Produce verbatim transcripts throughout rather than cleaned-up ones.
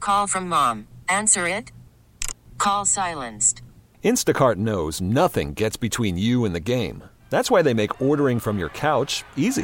Call from mom. Answer it. Call silenced. Instacart knows nothing gets between you and the game. That's why they make ordering from your couch easy.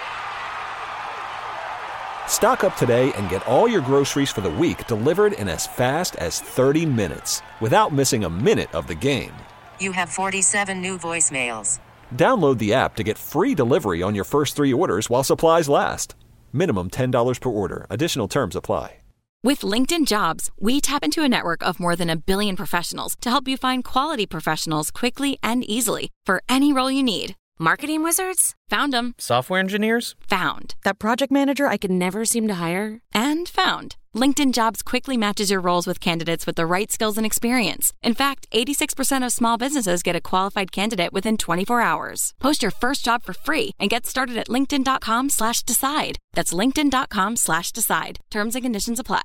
Stock up today and get all your groceries for the week delivered in as fast as thirty minutes without missing a minute of the game. You have forty-seven new voicemails. Download the app to get free delivery on your first three orders while supplies last. Minimum ten dollars per order. Additional terms apply. With LinkedIn Jobs, we tap into a network of more than a billion professionals to help you find quality professionals quickly and easily for any role you need. Marketing wizards? Found them. Software engineers? Found. That project manager I could never seem to hire? And found. LinkedIn Jobs quickly matches your roles with candidates with the right skills and experience. In fact, eighty-six percent of small businesses get a qualified candidate within twenty-four hours. Post your first job for free and get started at linkedin.com slash decide. That's linkedin.com slash decide. Terms and conditions apply.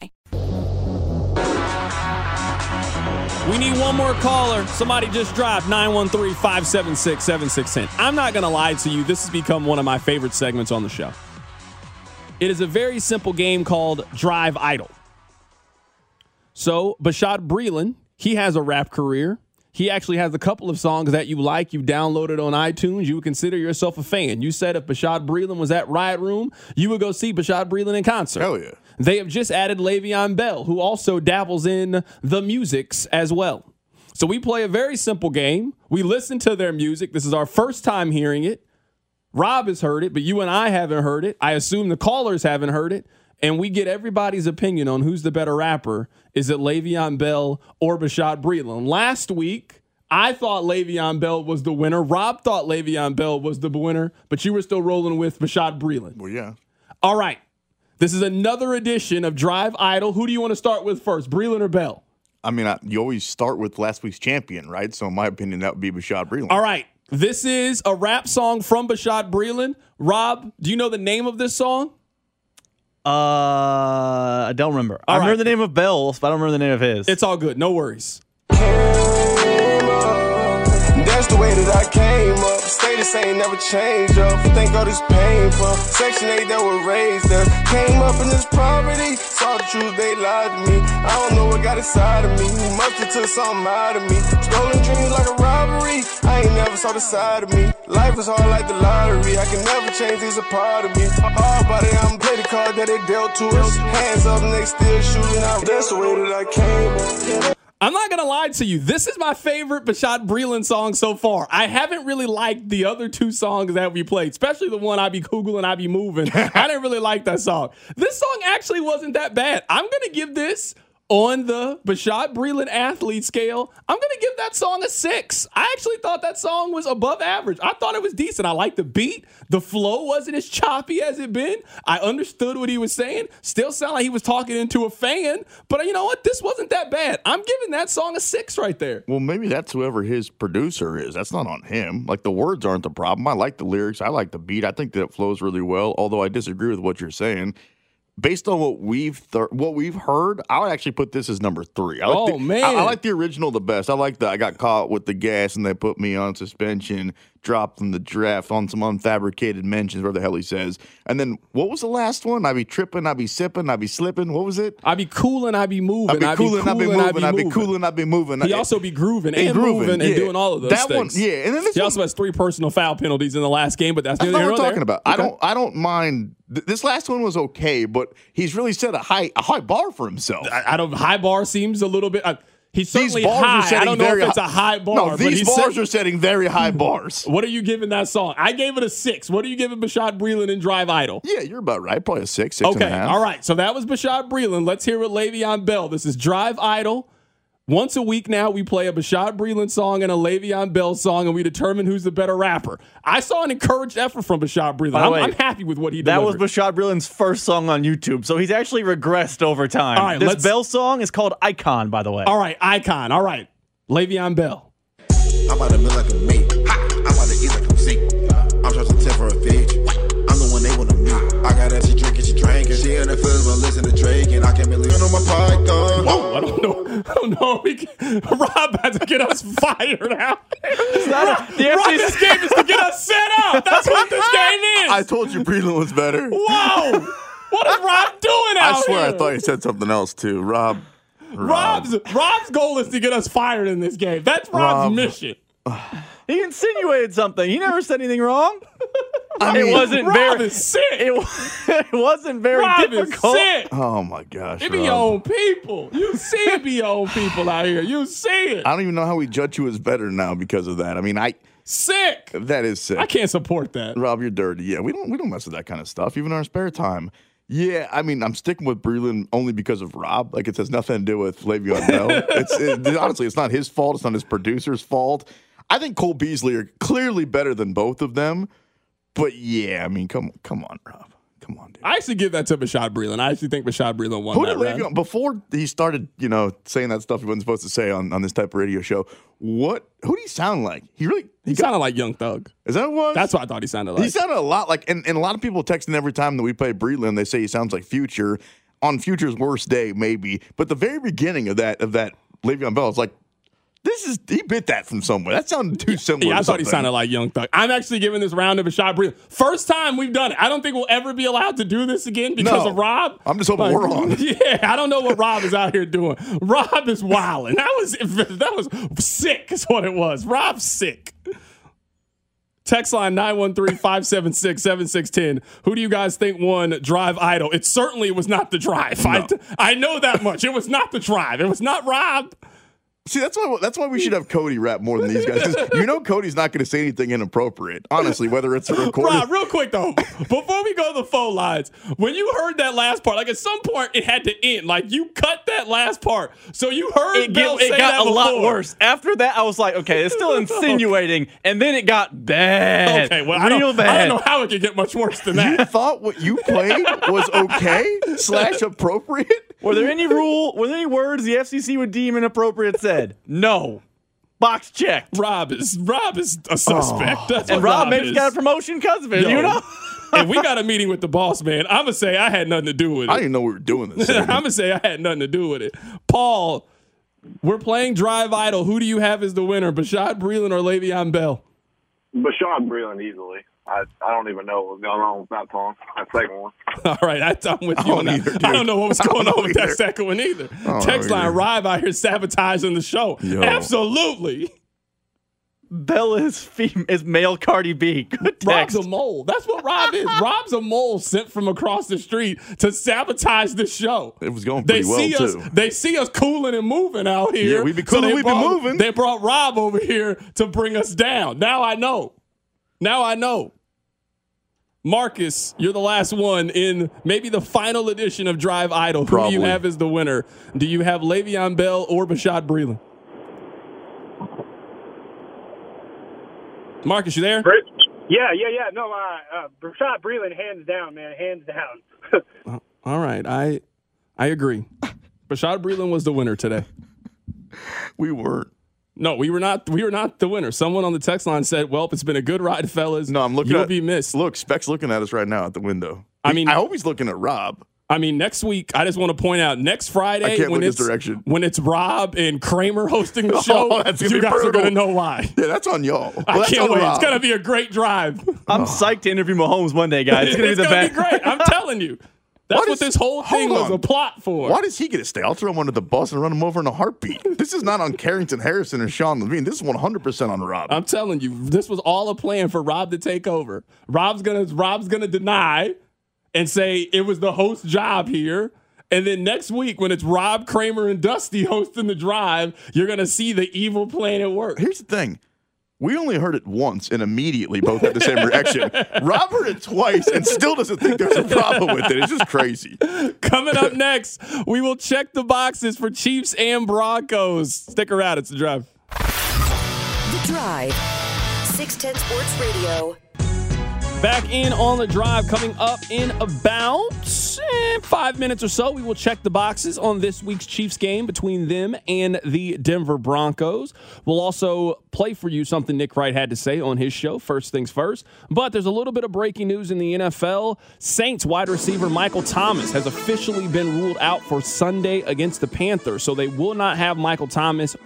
We need one more caller. Somebody just dropped nine one three, five seven six, seven six one zero. I'm not going to lie to you. This has become one of my favorite segments on the show. It is a very simple game called Drive Idle. So, Bashaud Breeland, he has a rap career. He actually has a couple of songs that you like. You downloaded on iTunes. You would consider yourself a fan. You said if Bashaud Breeland was at Riot Room, you would go see Bashaud Breeland in concert. Hell yeah. They have just added Le'Veon Bell, who also dabbles in the musics as well. So we play a very simple game. We listen to their music. This is our first time hearing it. Rob has heard it, but you and I haven't heard it. I assume the callers haven't heard it. And we get everybody's opinion on who's the better rapper. Is it Le'Veon Bell or Bashaud Breeland? Last week, I thought Le'Veon Bell was the winner. Rob thought Le'Veon Bell was the winner, but you were still rolling with Bashaud Breeland. Well, yeah. All right. This is another edition of Drive Idle. Who do you want to start with first, Breeland or Bell? I mean, I, you always start with last week's champion, right? So in my opinion, that would be Bashaud Breeland. All right. This is a rap song from Bashaud Breeland. Rob, do you know the name of this song? Uh, I don't remember. All I right. remember the name of Bell's, but I don't remember the name of his. It's all good. No worries. That's the way that I came up. Stay the same, never change up. Thank God it's painful. Section eight that were raised up. Came up in this poverty. Saw the truth, they lied to me. I don't know what got inside of me. Must have took something out of me. Stolen dreams like a robbery. I ain't never saw the side of me. Life is hard like the lottery. I can never change, it's a part of me. Hard body, I'm play the card that they dealt to us. Hands up and they still shooting out. That's the way that I came up. I'm not going to lie to you. This is my favorite Bashaud Breeland song so far. I haven't really liked the other two songs that we played, especially the one I Be Googling, I Be Moving. I didn't really like that song. This song actually wasn't that bad. I'm going to give this on the Bashaud Breeland athlete scale. I'm going to give that song a six. I actually thought that song was above average. I thought it was decent. I liked the beat. The flow wasn't as choppy as it been. I understood what he was saying. Still sound like he was talking into a fan. But you know what? This wasn't that bad. I'm giving that song a six right there. Well, maybe that's whoever his producer is. That's not on him. Like, the words aren't the problem. I like the lyrics. I like the beat. I think that it flows really well, although I disagree with what you're saying. Based on what we've th- what we've heard, I would actually put this as number three. I like oh the, man, I, I like the original the best. I like the I got caught with the gas and they put me on suspension, dropped from the draft on some unfabricated mentions, whatever the hell he says. And then what was the last one? I be tripping, I be sipping, I be slipping. What was it? I be cooling, I be moving. I be cooling, I be moving. I be cooling, I be moving. He also be grooving and, and grooving, moving and yeah. doing all of those that things. One, yeah. And then this he one, also has three personal foul penalties in the last game, but that's, that's not what we're talking there. about. Okay. I don't I don't mind. This last one was okay, but he's really set a high a high bar for himself. I, I don't. High bar seems a little bit. Uh, he's certainly these bars high. Are setting I don't know very if it's high, a high bar. No, but these he's bars set, are setting very high bars. What are you giving that song? I gave it a six. What are you giving Bashaud Breeland in Drive Idle? Yeah, you're about right. Probably a six, six okay, and a half. all right. So that was Bashaud Breeland. Let's hear what Le'Veon Bell. This is Drive Idle. Once a week now, we play a Bashaud Breeland song and a Le'Veon Bell song, and we determine who's the better rapper. I saw an encouraged effort from Bashaud Breeland. I'm, I'm happy with what he did. That was Bashaud Breeland's first song on YouTube, so he's actually regressed over time. All right, this let's, Bell song is called Icon, by the way. All right, Icon. All right, Le'Veon Bell. I'm about to milk like a mate. I'm about to eat like I'm sick. I'm trying to tip for a fish. I'm the one they want to meet. I got that she drinking, she drinking. She in the fields but listen to Drake, and I can't believe it on my python. Whoa, I don't know. I don't know. We can, Rob has to get us fired out. It's not Rob, a, the Rob, F C C this game is to get us set up. That's what this game is. I told you Breeland was better. Whoa. What is Rob doing out I swear here? I thought you said something else too. Rob. Rob. Rob's Rob's goal is to get us fired in this game. That's Rob's Rob. mission. He insinuated something. He never said anything wrong. I mean, it wasn't Rob very. is sick. It, it wasn't very Rob difficult. is sick. Oh my gosh. It be Rob. your own people. You see it be your own people out here. You see it. I don't even know how we judge you as better now because of that. I mean, I Sick. that is sick. I can't support that. Rob, you're dirty. Yeah, we don't we don't mess with that kind of stuff, even in our spare time. Yeah, I mean, I'm sticking with Breland only because of Rob. Like, it has nothing to do with Le'Veon Bell. It's it, honestly, it's not his fault. It's not his producer's fault. I think Cole Beasley are clearly better than both of them. But yeah, I mean, come come on, Rob. Come on, dude. I actually give that to Bashaud Breeland. I actually think Bashaud Breeland won Who that did round. Le'Veon, before he started, you know, saying that stuff he wasn't supposed to say on, on this type of radio show, what who did he sound like? He really He got- sounded like Young Thug. Is that what it was? That's what I thought he sounded like. He sounded a lot like, and, and a lot of people texting every time that we play Breland, they say he sounds like Future. On Future's worst day, maybe. But the very beginning of that of that Le'Veon Bell, it's like, this is he bit that from somewhere. That sounded too similar. Yeah, I to thought he something. sounded like Young Thug. I'm actually giving this round to Bashaud Breeland. First time we've done it. I don't think we'll ever be allowed to do this again because No. of Rob. I'm just hoping we're on. Yeah, I don't know what Rob is out here doing. Rob is wilding. That was that was sick. Is what it was. Rob's sick. Text line nine one three, five seven six, seven six one zero. Who do you guys think won Drive Idol? It certainly was not the Drive. No. I, I know that much. It was not the Drive. It was not Rob. See, that's why that's why we should have Cody rap more than these guys. Because you know Cody's not going to say anything inappropriate. Honestly, whether it's a recorded. Rob, real quick though, before we go to the phone lines, when you heard that last part, like at some point it had to end. Like you cut that last part, so you heard It, Bell get, say it got that a lot before. worse. After that, I was like, okay, it's still insinuating, and then it got bad. Okay, well I real don't, bad. I don't know how it could get much worse than You that. thought what you played was okay slash appropriate? Were there any rule? Were there any words the F C C would deem inappropriate said? No. Box checked. Rob is Rob is a suspect. That's what And Rob Rob maybe is. got a promotion because of it. Yo, You know. if we got a meeting with the boss man, I'm gonna say I had nothing to do with it. I didn't even know we were doing this. I'm gonna say I had nothing to do with it. Paul, we're playing Drive Idol. Who do you have as the winner, Bashaud Breeland or Le'Veon Bell? Bashaud Breeland easily. I, I don't even know what's going on with that song. That second one. All right, I, I'm with you I on don't that. either, dude. I don't know what was I don't going on know with that either. second one either. don't Text know line either. Rive out here sabotaging the show. Yo. Absolutely. Bell is fem- is male Cardi B. Good text. Rob's a mole. That's what Rob is. Rob's a mole sent from across the street to sabotage the show. It was going They pretty well, see us. too. They see us cooling and moving out here. Yeah, we be cooling, they we be brought- moving. They brought Rob over here to bring us down. Now I know. Now I know. Marcus, you're the last one in maybe the final edition of Drive Idol. Who do you Probably. have as the winner? Do you have Le'Veon Bell or Bashaud Breeland? Marcus, you there? Yeah, yeah, yeah. No, uh, uh, Bashaud Breeland, hands down, man, hands down. All right, I I agree. Bashaud Breeland was the winner today. We weren't. No, we were not. We were not the winner. Someone on the text line said, "Well, it's been a good ride, fellas. No, I'm looking You'll at be missed." Look, Speck's looking at us right now at the window. I He- mean- I hope he's looking at Rob. I mean, next week, I just want to point out next Friday I can't when look it's his direction. when it's Rob and Kramer hosting the Oh, show, that's gonna you be guys are brutal. going to know why. Yeah, that's on y'all. Well, I that's can't on wait. Rob. It's going to be a great drive. I'm psyched to interview Mahomes Monday, guys. It's gonna be the gonna best. be great. I'm telling you. That's Why what does- this whole thing hold was on. a plot for. Why does he get to stay? I'll throw him under the bus and run him over in a heartbeat. This is not on Carrington Harrison or Sean Levine. This is one hundred percent on Rob. I'm telling you, this was all a plan for Rob to take over. Rob's gonna Rob's gonna deny and say it was the host job here. And then next week, when it's Rob, Kramer, and Dusty hosting the drive, you're gonna see the evil plan at work. Here's the thing. We only heard it once and immediately both had the same reaction. Rob heard it twice and still doesn't think there's a problem with it. It's just crazy. Coming up next, we will check the boxes for Chiefs and Broncos. Stick around, it's the drive. The Drive. six ten Sports Radio. Back in on the drive, coming up in about eh, five minutes or so. We will check the boxes on this week's Chiefs game between them and the Denver Broncos. We'll also play for you something Nick Wright had to say on his show, First Things First. But there's a little bit of breaking news in the N F L. Saints wide receiver Michael Thomas has officially been ruled out for Sunday against the Panthers. So they will not have Michael Thomas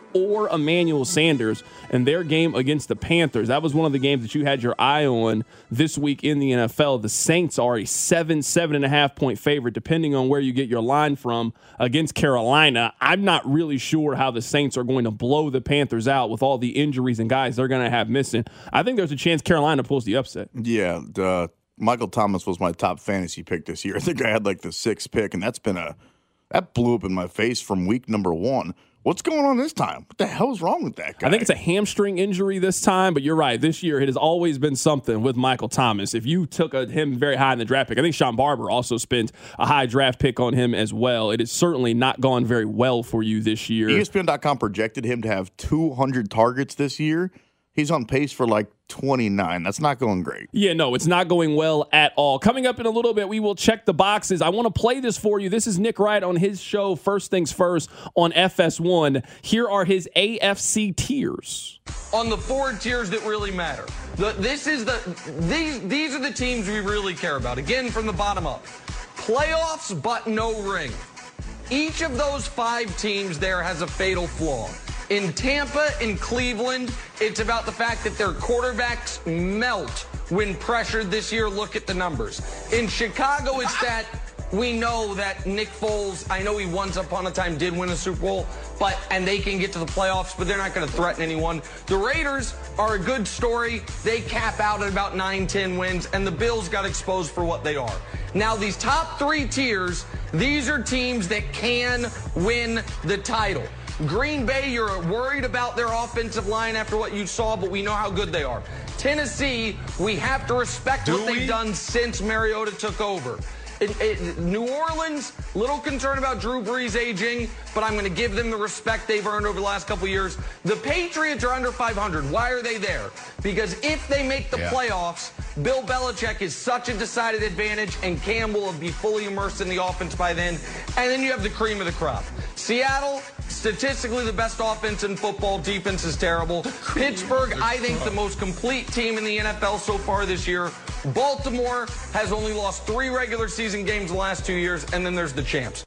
or Emmanuel Sanders in their game against the Panthers. That was one of the games that you had your eye on this week in the N F L. The Saints are a seven, seven and a half point favorite, depending on where you get your line from, against Carolina. I'm not really sure how the Saints are going to blow the Panthers out with all the injuries and guys they're going to have missing. I think there's a chance Carolina pulls the upset. Yeah, uh, Michael Thomas was my top fantasy pick this year. I think I had like the sixth pick, and that's been a that blew up in my face from week number one. What's going on this time? What the hell's wrong with that guy? I think it's a hamstring injury this time, but you're right. This year, it has always been something with Michael Thomas. If you took a, him very high in the draft pick, I think Sean Barber also spent a high draft pick on him as well. It has certainly not gone very well for you this year. E S P N dot com projected him to have two hundred targets this year. He's on pace for like twenty-nine. That's not going great. Yeah, no, it's not going well at all. Coming up in a little bit, we will check the boxes. I want to play this for you. This is Nick Wright on his show, First Things First, on F S one. Here are his A F C tiers. On the four tiers that really matter. The, this is the these these are the teams we really care about. Again, from the bottom up. Playoffs, but no ring. Each of those five teams there has a fatal flaw. In Tampa, in Cleveland, it's about the fact that their quarterbacks melt when pressured this year. Look at the numbers. In Chicago, it's that we know that Nick Foles, I know he once upon a time did win a Super Bowl, but and they can get to the playoffs, but they're not going to threaten anyone. The Raiders are a good story. They cap out at about nine, ten wins, and the Bills got exposed for what they are. Now, these top three tiers, these are teams that can win the title. Green Bay, you're worried about their offensive line after what you saw, but we know how good they are. Tennessee, we have to respect Do what we? they've done since Mariota took over. It, it, New Orleans, little concerned about Drew Brees aging, but I'm going to give them the respect they've earned over the last couple of years. The Patriots are under five hundred. Why are they there? Because if they make the Yeah. playoffs, Bill Belichick is such a decided advantage, and Cam will be fully immersed in the offense by then. And then you have the cream of the crop. Seattle, statistically the best offense in football. Defense is terrible. Pittsburgh, I think the most complete team in the N F L so far this year. Baltimore has only lost three regular season games the last two years, and then there's the champs.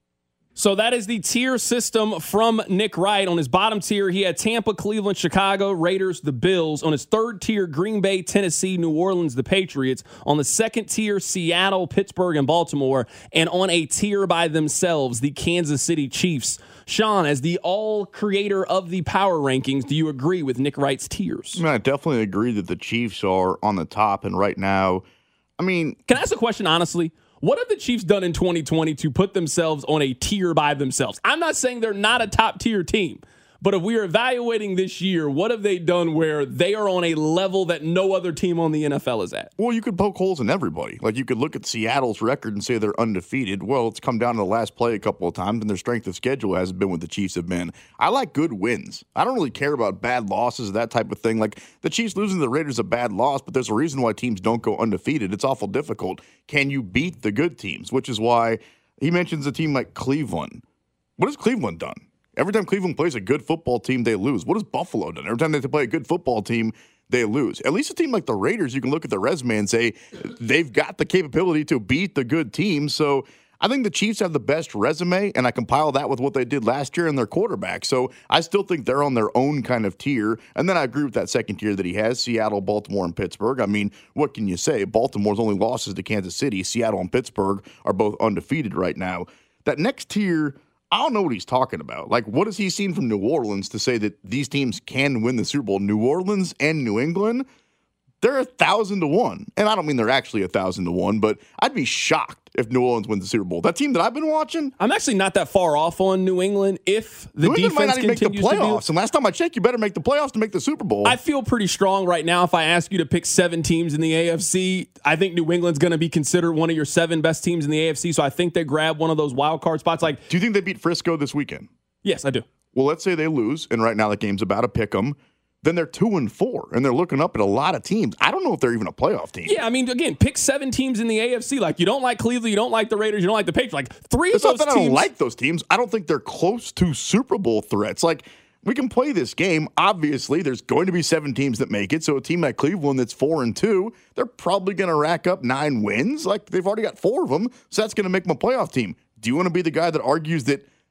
So that is the tier system from Nick Wright. On his bottom tier, he had Tampa, Cleveland, Chicago, Raiders, the Bills. On his third tier, Green Bay, Tennessee, New Orleans, the Patriots. On the second tier, Seattle, Pittsburgh, and Baltimore. And on a tier by themselves, the Kansas City Chiefs. Sean, as the all-creator of the power rankings, do you agree with Nick Wright's tiers? I, mean, I definitely agree that the Chiefs are on the top, and right now, I mean... Can I ask a question honestly? What have the Chiefs done in twenty twenty to put themselves on a tier by themselves? I'm not saying they're not a top-tier team, but if we are evaluating this year, what have they done where they are on a level that no other team on the N F L is at? Well, you could poke holes in everybody. Like, you could look at Seattle's record and say they're undefeated. Well, it's come down to the last play a couple of times, and their strength of schedule hasn't been what the Chiefs have been. I like good wins. I don't really care about bad losses, that type of thing. Like, the Chiefs losing to the Raiders is a bad loss, but there's a reason why teams don't go undefeated. It's awful difficult. Can you beat the good teams? Which is why he mentions a team like Cleveland. What has Cleveland done? Every time Cleveland plays a good football team, they lose. What has Buffalo done? Every time they play a good football team, they lose. At least a team like the Raiders, you can look at their resume and say they've got the capability to beat the good teams. So I think the Chiefs have the best resume, and I compile that with what they did last year and their quarterback. So I still think they're on their own kind of tier. And then I agree with that second tier that he has, Seattle, Baltimore, and Pittsburgh. I mean, what can you say? Baltimore's only losses to Kansas City. Seattle and Pittsburgh are both undefeated right now. That next tier, I don't know what he's talking about. Like, what has he seen from New Orleans to say that these teams can win the Super Bowl? New Orleans and New England, they're a thousand to one. And I don't mean they're actually a thousand to one, but I'd be shocked if New Orleans wins the Super Bowl. That team that I've been watching, I'm actually not that far off on New England if the New England defense might not even make the continues to playoffs. be. And last time I checked, you better make the playoffs to make the Super Bowl. I feel pretty strong right now. If I ask you to pick seven teams in the A F C, I think New England's going to be considered one of your seven best teams in the A F C. So I think they grab one of those wild card spots. Like, do you think they beat Frisco this weekend? Yes, I do. Well, let's say they lose, and right now the game's about to pick them. Then they're two and four, and they're looking up at a lot of teams. I don't know if they're even a playoff team. Yeah, I mean, again, pick seven teams in the A F C. Like, you don't like Cleveland, you don't like the Raiders, you don't like the Patriots. Like, three It's of those not that teams. I don't like those teams. I don't think they're close to Super Bowl threats. Like, we can play this game. Obviously, there's going to be seven teams that make it. So a team like Cleveland that's four and two, they're probably going to rack up nine wins. Like, they've already got four of them, so that's going to make them a playoff team. Do you want to be the guy that argues that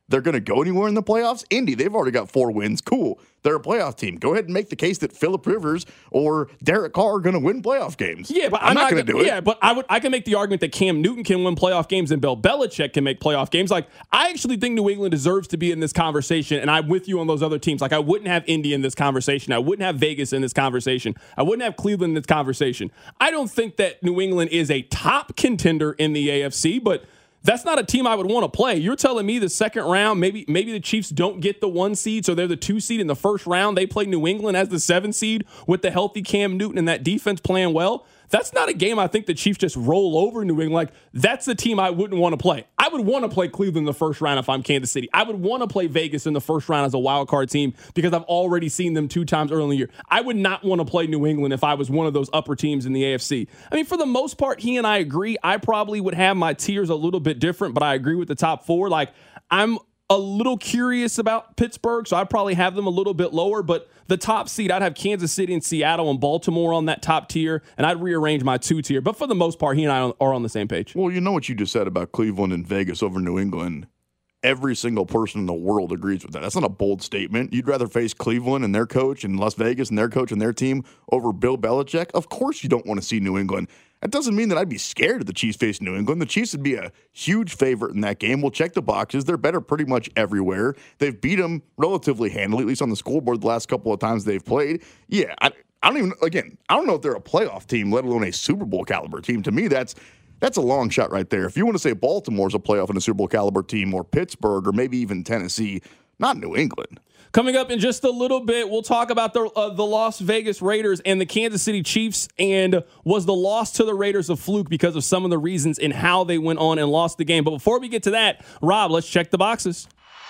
they're going to go anywhere in the playoffs? Indy, they've already got four wins. Cool. They're a playoff team. Go ahead and make the case that Phillip Rivers or Derek Carr are going to win playoff games. Yeah, but I'm, I'm not, not going to do it. Yeah, but I would I can make the argument that Cam Newton can win playoff games and Bill Belichick can make playoff games. Like, I actually think New England deserves to be in this conversation, and I'm with you on those other teams. Like, I wouldn't have Indy in this conversation. I wouldn't have Vegas in this conversation. I wouldn't have Cleveland in this conversation. I don't think that New England is a top contender in the A F C, but that's not a team I would want to play. You're telling me the second round, maybe maybe the Chiefs don't get the one seed, so they're the two seed in the first round. They play New England as the seven seed with the healthy Cam Newton and that defense playing well. That's not a game I think the Chiefs just roll over New England. Like, that's a team I wouldn't want to play. I would want to play Cleveland in the first round if I'm Kansas City. I would want to play Vegas in the first round as a wild card team because I've already seen them two times early in the year. I would not want to play New England if I was one of those upper teams in the A F C. I mean, for the most part, he and I agree. I probably would have my tiers a little bit different, but I agree with the top four. Like, I'm a little curious about Pittsburgh, so I'd probably have them a little bit lower, but the top seed, I'd have Kansas City and Seattle and Baltimore on that top tier, and I'd rearrange my two tier. But for the most part, he and I are on the same page. Well, you know what you just said about Cleveland and Vegas over New England. Every single person in the world agrees with that. That's not a bold statement. You'd rather face Cleveland and their coach and Las Vegas and their coach and their team over Bill Belichick? Of course you don't want to see New England. That doesn't mean that I'd be scared of the Chiefs facing New England. The Chiefs would be a huge favorite in that game. We'll check the boxes. They're better pretty much everywhere. They've beat them relatively handily, at least on the scoreboard the last couple of times they've played. Yeah, I, I don't even, again, I don't know if they're a playoff team, let alone a Super Bowl caliber team. To me, that's That's a long shot right there. If you want to say Baltimore's a playoff and a Super Bowl caliber team, or Pittsburgh, or maybe even Tennessee, not New England. Coming up in just a little bit, we'll talk about the uh, the Las Vegas Raiders and the Kansas City Chiefs, and was the loss to the Raiders a fluke because of some of the reasons in how they went on and lost the game. But before we get to that, Rob, let's check the boxes.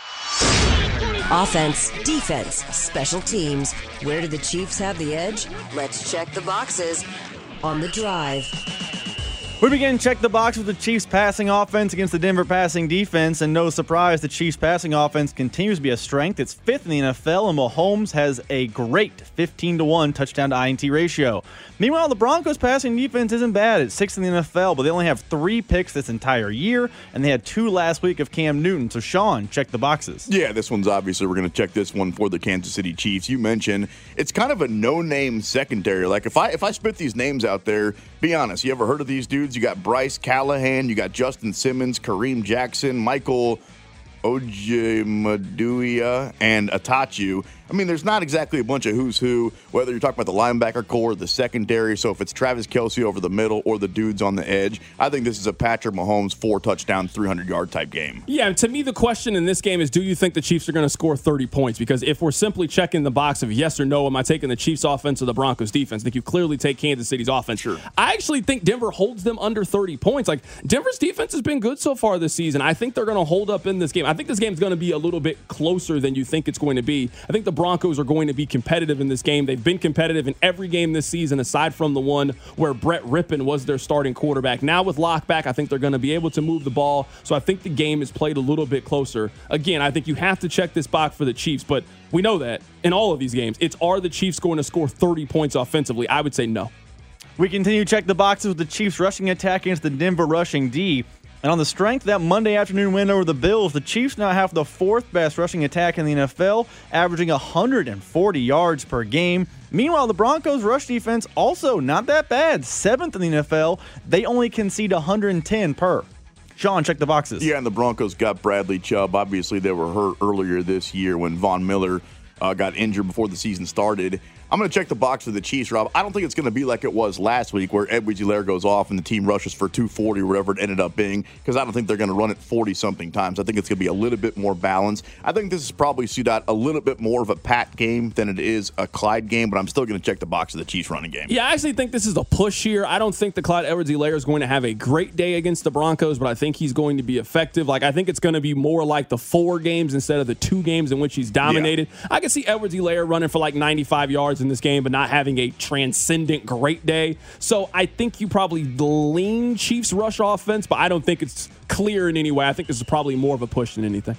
Offense, defense, special teams. Where do the Chiefs have the edge? Let's check the boxes on The Drive. We begin check the box with the Chiefs passing offense against the Denver passing defense, and no surprise, the Chiefs passing offense continues to be a strength. It's fifth in the N F L, and Mahomes has a great fifteen to one touchdown to I N T ratio. Meanwhile, the Broncos passing defense isn't bad. It's sixth in the N F L, but they only have three picks this entire year, and they had two last week of Cam Newton. So, Sean, check the boxes. Yeah, this one's obviously, we're going to check this one for the Kansas City Chiefs. You mentioned it's kind of a no-name secondary. Like, if I if I spit these names out there, be honest, you ever heard of these dudes? You got Bryce Callahan, you got Justin Simmons, Kareem Jackson, Michael Ojemadua, and Atachu. I mean, there's not exactly a bunch of who's who, whether you're talking about the linebacker core, the secondary. So if it's Travis Kelce over the middle or the dudes on the edge, I think this is a Patrick Mahomes four-touchdown, three hundred yard type game. Yeah, to me, the question in this game is, do you think the Chiefs are going to score thirty points? Because if we're simply checking the box of yes or no, am I taking the Chiefs offense or the Broncos defense? I think you clearly take Kansas City's offense. Sure. I actually think Denver holds them under thirty points. Like, Denver's defense has been good so far this season. I think they're going to hold up in this game. I think this game is going to be a little bit closer than you think it's going to be. I think the Broncos are going to be competitive in this game. They've been competitive in every game this season, aside from the one where Brett Rippon was their starting quarterback. Now with Locke back, I think they're going to be able to move the ball. So I think the game is played a little bit closer. Again, I think you have to check this box for the Chiefs, but we know that in all of these games, it's are the Chiefs going to score thirty points offensively? I would say no. We continue to check the boxes with the Chiefs rushing attack against the Denver rushing D. And on the strength of that Monday afternoon win over the Bills, the Chiefs now have the fourth best rushing attack in the N F L, averaging one hundred forty yards per game. Meanwhile, the Broncos' rush defense also not that bad, seventh in the N F L. They only concede one hundred ten per. Sean, check the boxes. Yeah, and the Broncos got Bradley Chubb. Obviously, they were hurt earlier this year when Von Miller uh, got injured before the season started. I'm going to check the box for the Chiefs, Rob. I don't think it's going to be like it was last week where Edwards-Helaire goes off and the team rushes for two forty or whatever it ended up being, because I don't think they're going to run it forty-something times. I think it's going to be a little bit more balanced. I think this is probably suit out a little bit more of a Pat game than it is a Clyde game, but I'm still going to check the box of the Chiefs running game. Yeah, I actually think this is a push here. I don't think the Clyde Edwards-Helaire is going to have a great day against the Broncos, but I think he's going to be effective. Like, I think it's going to be more like the four games instead of the two games in which he's dominated. Yeah. I can see Edwards-Helaire running for like ninety-five yards in this game, but not having having a transcendent great day. So I think you probably lean Chiefs rush offense, but I don't think it's clear in any way. I think this is probably more of a push than anything.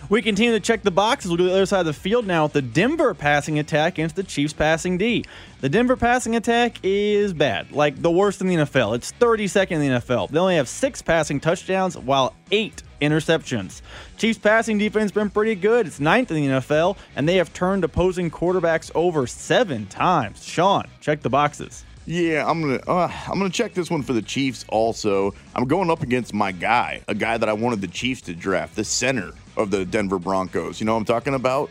We continue to check the boxes. We'll go to the other side of the field now with the Denver passing attack against the Chiefs passing D. The Denver passing attack is bad, like the worst in the N F L. It's thirty-second in the N F L. They only have six passing touchdowns while eight interceptions. Chiefs passing defense has been pretty good. It's ninth in the N F L, and they have turned opposing quarterbacks over seven times. Sean, check the boxes. Yeah, I'm gonna uh, I'm gonna check this one for the Chiefs. Also, I'm going up against my guy, a guy that I wanted the Chiefs to draft, the center of the Denver Broncos. You know what I'm talking about?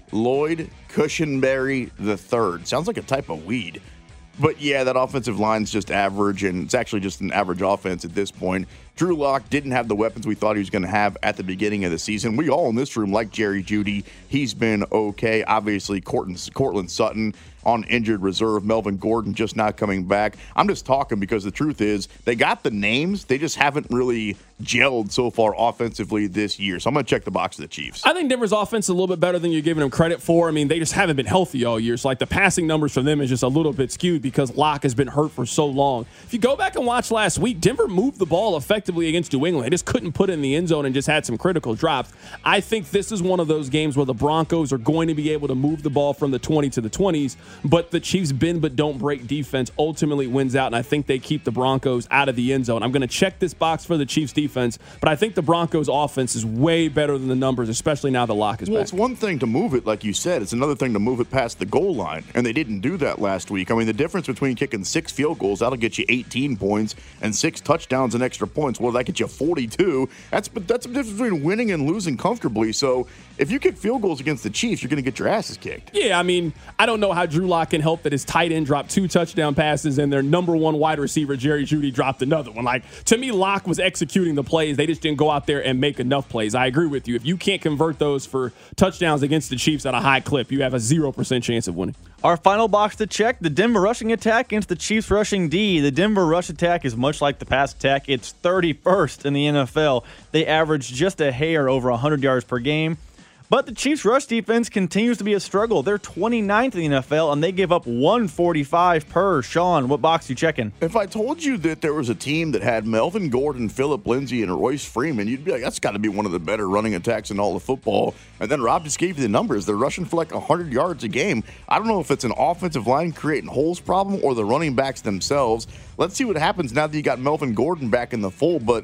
Lloyd Cushenberry the third. Sounds like a type of weed. But yeah, that offensive line's just average, and it's actually just an average offense at this point. Drew Lock didn't have the weapons we thought he was going to have at the beginning of the season. We all in this room like Jerry Jeudy. He's been okay. Obviously, Cortland, Cortland Sutton on injured reserve. Melvin Gordon just not coming back. I'm just talking because the truth is they got the names. They just haven't really gelled so far offensively this year. So I'm going to check the box of the Chiefs. I think Denver's offense is a little bit better than you're giving them credit for. I mean, they just haven't been healthy all year. So, like, the passing numbers for them is just a little bit skewed because Locke has been hurt for so long. If you go back and watch last week, Denver moved the ball effectively against New England. They just couldn't put it in the end zone and just had some critical drops. I think this is one of those games where the Broncos are going to be able to move the ball from the twenty to the twenties, but the Chiefs bend but don't break defense ultimately wins out, and I think they keep the Broncos out of the end zone. I'm going to check this box for the Chiefs defense, but I think the Broncos offense is way better than the numbers, especially now that Locke is well, back. It's one thing to move it, like you said. It's another thing to move it past the goal line, and they didn't do that last week. I mean, the difference between kicking six field goals, that'll get you eighteen points, and six touchdowns and extra points, well, that gets you forty-two. That's, that's the difference between winning and losing comfortably. So if you kick field goals against the Chiefs, you're going to get your asses kicked. Yeah, I mean, I don't know how Drew Lock can help that his tight end dropped two touchdown passes and their number one wide receiver, Jerry Jeudy, dropped another one. Like, to me, Lock was executing the plays. They just didn't go out there and make enough plays. I agree with you. If you can't convert those for touchdowns against the Chiefs at a high clip, you have a zero percent chance of winning. Our final box to check, the Denver rushing attack against the Chiefs rushing D. The Denver rush attack is much like the pass attack. It's thirty-first in the N F L. They average just a hair over one hundred yards per game. But the Chiefs' rush defense continues to be a struggle. They're twenty-ninth in the N F L, and they give up one forty-five per. Sean, what box you checking? If I told you that there was a team that had Melvin Gordon, Phillip Lindsay, and Royce Freeman, you'd be like, that's got to be one of the better running attacks in all of football. And then Rob just gave you the numbers. They're rushing for like one hundred yards a game. I don't know if it's an offensive line creating holes problem or the running backs themselves. Let's see what happens now that you got Melvin Gordon back in the fold. But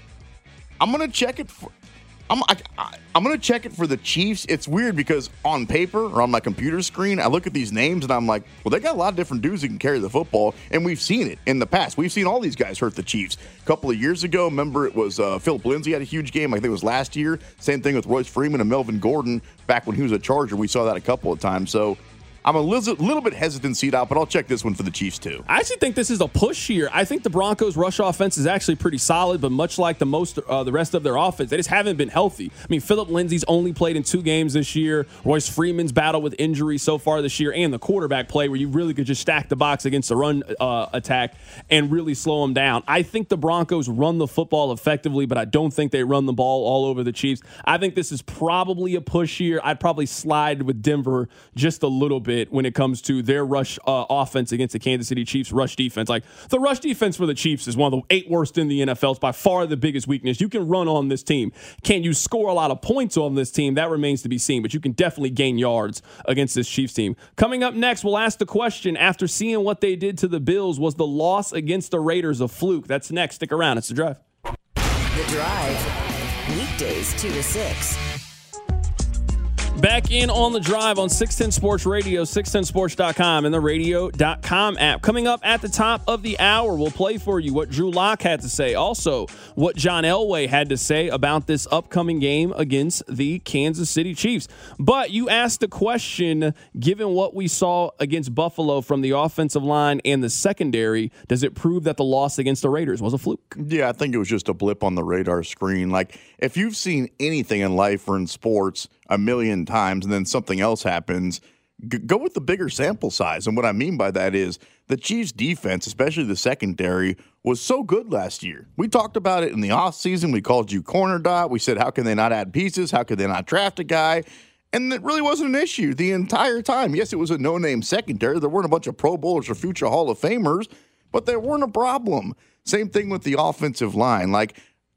I'm going to check it for... I'm I, I, I'm going to check it for the Chiefs. It's weird because on paper or on my computer screen, I look at these names and I'm like, well, they got a lot of different dudes who can carry the football, and we've seen it in the past. We've seen all these guys hurt the Chiefs. A couple of years ago, remember it was uh, Phillip Lindsay had a huge game. I think it was last year. Same thing with Royce Freeman and Melvin Gordon back when he was a Charger. We saw that a couple of times. So I'm a little, little bit hesitant seat out, but I'll check this one for the Chiefs too. I actually think this is a push here. I think the Broncos' rush offense is actually pretty solid, but much like the most uh, the rest of their offense, they just haven't been healthy. I mean, Phillip Lindsay's only played in two games this year. Royce Freeman's battled with injury so far this year, and the quarterback play where you really could just stack the box against the run uh, attack and really slow them down. I think the Broncos run the football effectively, but I don't think they run the ball all over the Chiefs. I think this is probably a push here. I'd probably slide with Denver just a little bit when it comes to their rush uh, offense against the Kansas City Chiefs rush defense. Like, the rush defense for the Chiefs is one of the eight worst in the N F L. It's by far the biggest weakness. You can run on this team. Can you score a lot of points on this team? That remains to be seen, but you can definitely gain yards against this Chiefs team. Coming up next, we'll ask the question, after seeing what they did to the Bills, was the loss against the Raiders a fluke? That's next. Stick around. It's The Drive. The Drive. Weekdays two to six. Back in on The Drive on six ten Sports Radio, six ten sports dot com, and the radio dot com app. Coming up at the top of the hour, we'll play for you what Drew Lock had to say. Also, what John Elway had to say about this upcoming game against the Kansas City Chiefs. But you asked the question, given what we saw against Buffalo from the offensive line and the secondary, does it prove that the loss against the Raiders was a fluke? Yeah, I think it was just a blip on the radar screen. Like, if you've seen anything in life or in sports a million times and then something else happens, g- go with the bigger sample size. And what I mean by that is the Chiefs defense, especially the secondary, was so good last year. We talked about it in the offseason. We called you corner dot. We said, how can they not add pieces? How could they not draft a guy? And it really wasn't an issue the entire time. Yes, it was a no-name secondary. There weren't a bunch of Pro Bowlers or future Hall of Famers, but they weren't a problem. Same thing with the offensive line. Like,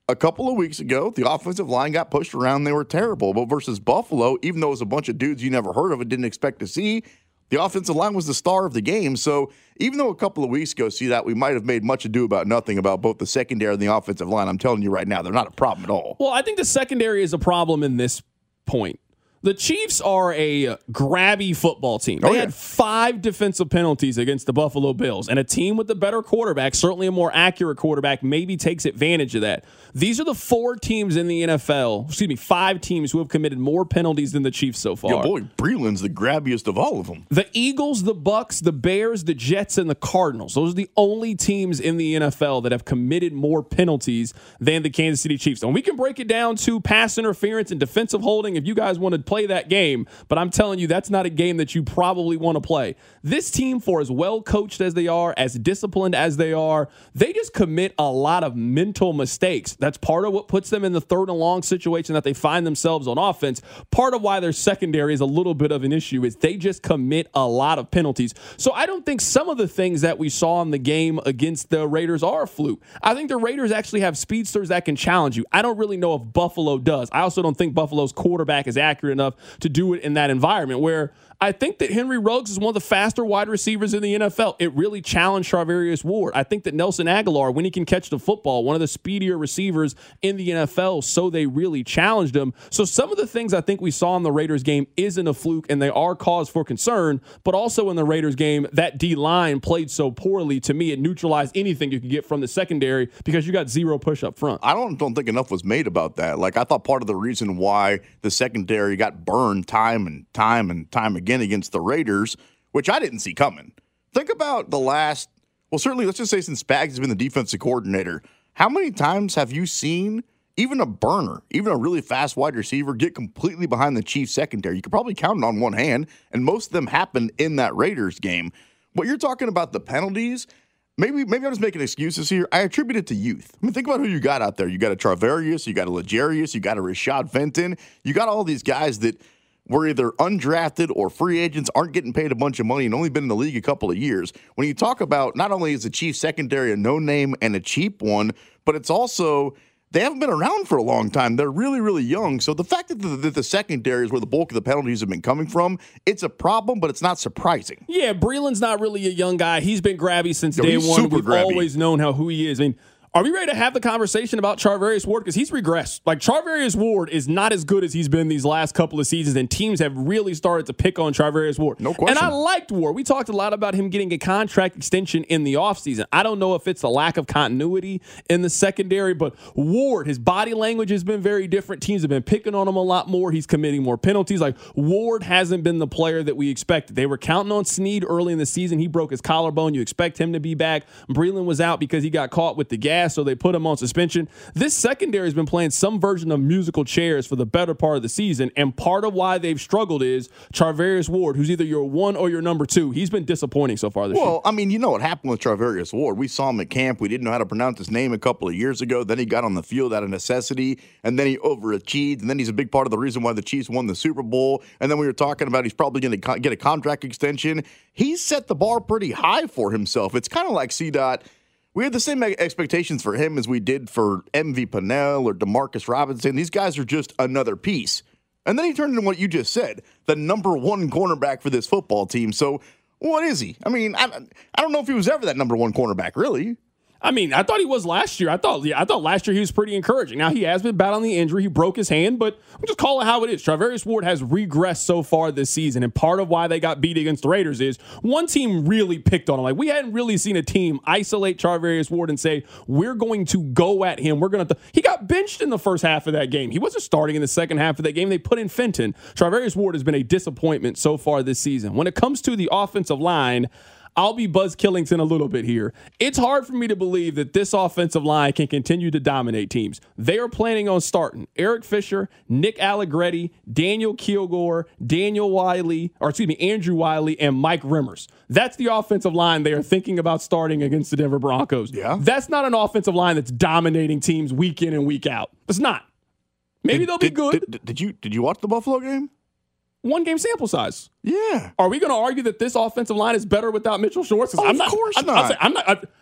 a couple of weeks ago, the offensive line got pushed around. They were terrible. But versus Buffalo, even though it was a bunch of dudes you never heard of and didn't expect to see, the offensive line was the star of the game. So even though a couple of weeks ago, see that, we might have made much ado about nothing about both the secondary and the offensive line. I'm telling you right now, they're not a problem at all. Well, I think the secondary is a problem in this point. The Chiefs are a grabby football team. They oh, yeah. had five defensive penalties against the Buffalo Bills, and a team with a better quarterback, certainly a more accurate quarterback, maybe takes advantage of that. These are the four teams in the N F L, excuse me, five teams who have committed more penalties than the Chiefs so far. Yo, boy, Breeland's the grabbiest of all of them. The Eagles, the Bucks, the Bears, the Jets, and the Cardinals. Those are the only teams in the N F L that have committed more penalties than the Kansas City Chiefs. And we can break it down to pass interference and defensive holding if you guys want to play that game, but I'm telling you, that's not a game that you probably want to play. This team, for as well coached as they are, as disciplined as they are, they just commit a lot of mental mistakes. That's part of what puts them in the third and long situation that they find themselves on offense. Part of why their secondary is a little bit of an issue is they just commit a lot of penalties. So I don't think some of the things that we saw in the game against the Raiders are a fluke. I think the Raiders actually have speedsters that can challenge you. I don't really know if Buffalo does. I also don't think Buffalo's quarterback is accurate enough to do it in that environment, where I think that Henry Ruggs is one of the faster wide receivers in the N F L. It really challenged Charvarius Ward. I think that Nelson Aguilar, when he can catch the football, one of the speedier receivers in the N F L, so they really challenged him. So some of the things I think we saw in the Raiders game isn't a fluke, and they are cause for concern, but also in the Raiders game, that D-line played so poorly. To me, it neutralized anything you could get from the secondary because you got zero push up front. I don't, don't think enough was made about that. Like, I thought part of the reason why the secondary got burned time and time and time again against the Raiders, which I didn't see coming. Think about the last, well, certainly let's just say since Spags has been the defensive coordinator, how many times have you seen even a burner, even a really fast wide receiver get completely behind the Chiefs secondary? You could probably count it on one hand, and most of them happened in that Raiders game. But you're talking about the penalties. Maybe maybe I'm just making excuses here. I attribute it to youth. I mean, think about who you got out there. You got a Charvarius, you got a Legarius, you got a Rashad Fenton. You got all these guys that were either undrafted or free agents, aren't getting paid a bunch of money, and only been in the league a couple of years. When you talk about not only is the Chiefs secondary a no-name and a cheap one, but it's also they haven't been around for a long time. They're really, really young. So the fact that the, that the secondary is where the bulk of the penalties have been coming from, it's a problem, but it's not surprising. Yeah, Breeland's not really a young guy. He's been grabby since Yo, day one. We've grabby. always known how who he is. I mean, are we ready to have the conversation about Charvarius Ward? Because he's regressed. Like, Charvarius Ward is not as good as he's been these last couple of seasons, and teams have really started to pick on Charvarius Ward. No question. And I liked Ward. We talked a lot about him getting a contract extension in the offseason. I don't know if it's a lack of continuity in the secondary, but Ward, his body language has been very different. Teams have been picking on him a lot more. He's committing more penalties. Like, Ward hasn't been the player that we expected. They were counting on Snead early in the season. He broke his collarbone. You expect him to be back. Breeland was out because he got caught with the gas, so they put him on suspension. This secondary has been playing some version of musical chairs for the better part of the season, and part of why they've struggled is Charvarius Ward, who's either your one or your number two. He's been disappointing so far this well, year. Well, I mean, you know what happened with Charvarius Ward. We saw him at camp. We didn't know how to pronounce his name a couple of years ago. Then he got on the field out of necessity, and then he overachieved, and then he's a big part of the reason why the Chiefs won the Super Bowl. And then we were talking about he's probably going to co- get a contract extension. He's set the bar pretty high for himself. It's kind of like C-Dot. We had the same expectations for him as we did for M V Pennell or Demarcus Robinson. These guys are just another piece. And then he turned into what you just said, the number one cornerback for this football team. So what is he? I mean, I, I don't know if he was ever that number one cornerback, really. I mean, I thought he was last year. I thought, yeah, I thought last year he was pretty encouraging. Now, he has been battling the injury. He broke his hand, but we'll just call it how it is. Charvarius Ward has regressed so far this season, and part of why they got beat against the Raiders is one team really picked on him. Like, we hadn't really seen a team isolate Charvarius Ward and say, we're going to go at him. We're going to. Th-. He got benched in the first half of that game. He wasn't starting in the second half of that game. They put in Fenton. Charvarius Ward has been a disappointment so far this season. When it comes to the offensive line, I'll be Buzz Killington a little bit here. It's hard for me to believe that this offensive line can continue to dominate teams. They are planning on starting Eric Fisher, Nick Allegretti, Daniel Kilgore, Daniel Wiley, or excuse me, Andrew Wiley, and Mike Rimmers. That's the offensive line they are thinking about starting against the Denver Broncos. Yeah. That's not an offensive line that's dominating teams week in and week out. It's not. Maybe did, they'll did, be good. Did, did you did you watch the Buffalo game? One game sample size. Yeah. Are we going to argue that this offensive line is better without Mitchell Schwartz? Oh, I'm of not, course I'm not. not. I'm not I,